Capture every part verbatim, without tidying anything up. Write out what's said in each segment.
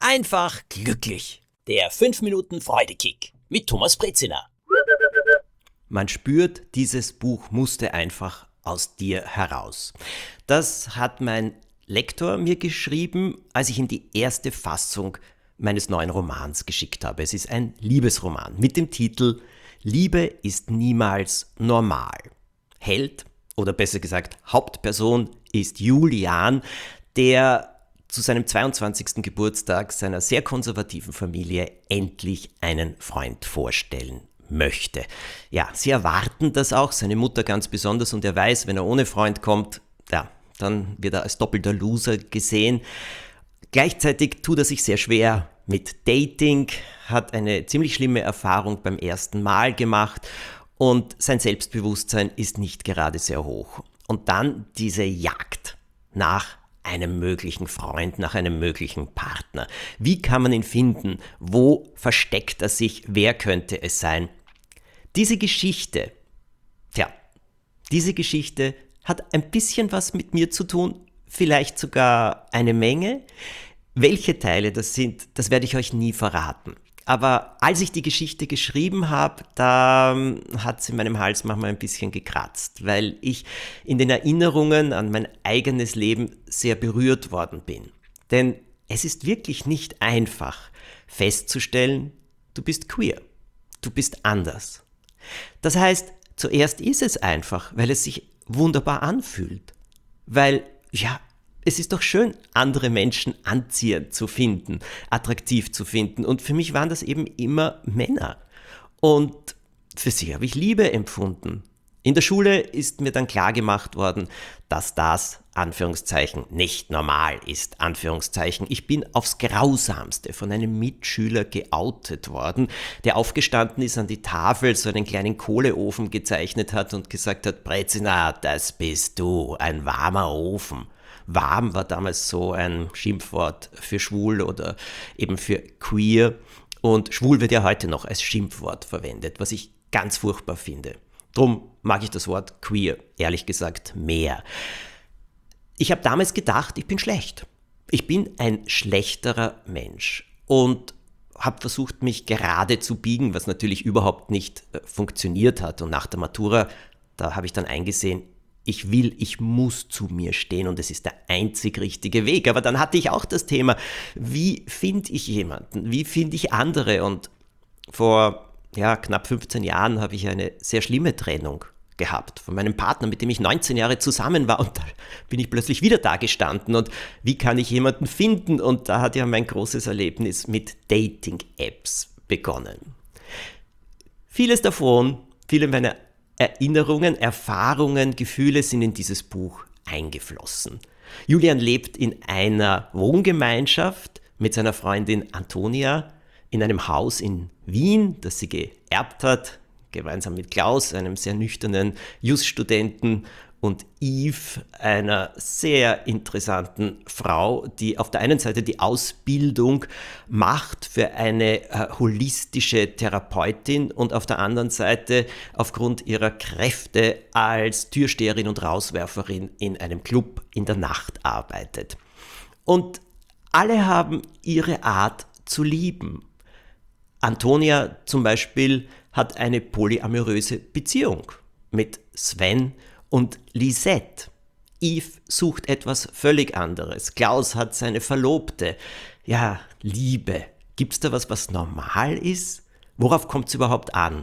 einfach glücklich. Der fünf Minuten Freudekick mit Thomas Brezina. Man spürt, dieses Buch musste einfach aus dir heraus. Das hat mein Lektor mir geschrieben, als ich ihm die erste Fassung meines neuen Romans geschickt habe. Es ist ein Liebesroman mit dem Titel Liebe ist niemals normal. Held, oder besser gesagt Hauptperson, ist Julian, der zu seinem zweiundzwanzigsten Geburtstag seiner sehr konservativen Familie endlich einen Freund vorstellen möchte. Ja, sie erwarten das auch, seine Mutter ganz besonders, und er weiß, wenn er ohne Freund kommt, ja, dann wird er als doppelter Loser gesehen. Gleichzeitig tut er sich sehr schwer mit Dating, hat eine ziemlich schlimme Erfahrung beim ersten Mal gemacht und sein Selbstbewusstsein ist nicht gerade sehr hoch. Und dann diese Jagd nach einem möglichen Freund, nach einem möglichen Partner. Wie kann man ihn finden? Wo versteckt er sich? Wer könnte es sein? Diese Geschichte, tja, diese Geschichte hat ein bisschen was mit mir zu tun, vielleicht sogar eine Menge. Welche Teile das sind, das werde ich euch nie verraten. Aber als ich die Geschichte geschrieben habe, da hat es in meinem Hals manchmal ein bisschen gekratzt, weil ich in den Erinnerungen an mein eigenes Leben sehr berührt worden bin. Denn es ist wirklich nicht einfach festzustellen, du bist queer, du bist anders. Das heißt, zuerst ist es einfach, weil es sich wunderbar anfühlt. Weil, ja, es ist doch schön, andere Menschen anziehend zu finden, attraktiv zu finden. Und für mich waren das eben immer Männer. Und für sie habe ich Liebe empfunden. In der Schule ist mir dann klar gemacht worden, dass das, Anführungszeichen, nicht normal ist, Anführungszeichen. Ich bin aufs Grausamste von einem Mitschüler geoutet worden, der aufgestanden ist, an die Tafel so einen kleinen Kohleofen gezeichnet hat und gesagt hat, Brezina, das bist du, ein warmer Ofen. Warm war damals so ein Schimpfwort für schwul oder eben für queer. Und schwul wird ja heute noch als Schimpfwort verwendet, was ich ganz furchtbar finde. Drum mag ich das Wort queer, ehrlich gesagt, mehr. Ich habe damals gedacht, ich bin schlecht. Ich bin ein schlechterer Mensch und habe versucht, mich gerade zu biegen, was natürlich überhaupt nicht äh, funktioniert hat. Und nach der Matura, da habe ich dann eingesehen, ich will, ich muss zu mir stehen und es ist der einzig richtige Weg. Aber dann hatte ich auch das Thema, wie finde ich jemanden, wie finde ich andere? Und vor ja, knapp fünfzehn Jahren habe ich eine sehr schlimme Trennung gehabt von meinem Partner, mit dem ich neunzehn Jahre zusammen war, und da bin ich plötzlich wieder da gestanden und wie kann ich jemanden finden? Und da hat ja mein großes Erlebnis mit Dating-Apps begonnen. Vieles davon, viele meiner Erinnerungen, Erfahrungen, Gefühle sind in dieses Buch eingeflossen. Julian lebt in einer Wohngemeinschaft mit seiner Freundin Antonia in einem Haus in Wien, das sie geerbt hat, gemeinsam mit Klaus, einem sehr nüchternen Jus-Studenten, und Yves, einer sehr interessanten Frau, die auf der einen Seite die Ausbildung macht für eine äh, holistische Therapeutin und auf der anderen Seite aufgrund ihrer Kräfte als Türsteherin und Rauswerferin in einem Club in der Nacht arbeitet. Und alle haben ihre Art zu lieben. Antonia zum Beispiel hat eine polyamoröse Beziehung mit Sven und Lisette. Yves sucht etwas völlig anderes. Klaus hat seine Verlobte. Ja, Liebe. Gibt's da was, was normal ist? Worauf kommt's überhaupt an?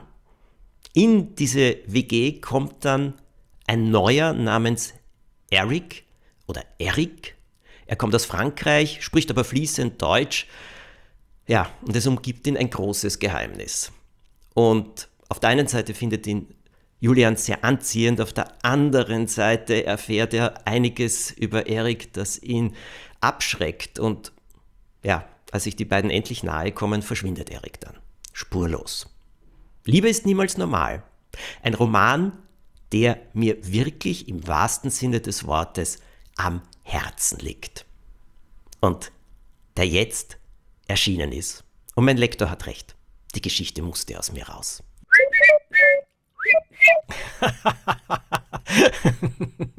In diese W G kommt dann ein Neuer namens Eric oder Eric. Er kommt aus Frankreich, spricht aber fließend Deutsch. Ja, und es umgibt ihn ein großes Geheimnis. Und auf der einen Seite findet ihn Julian sehr anziehend, auf der anderen Seite erfährt er einiges über Eric, das ihn abschreckt. Und ja, als sich die beiden endlich nahe kommen, verschwindet Eric dann spurlos. Liebe ist niemals normal. Ein Roman, der mir wirklich im wahrsten Sinne des Wortes am Herzen liegt. Und der jetzt erschienen ist. Und mein Lektor hat recht. Die Geschichte musste aus mir raus.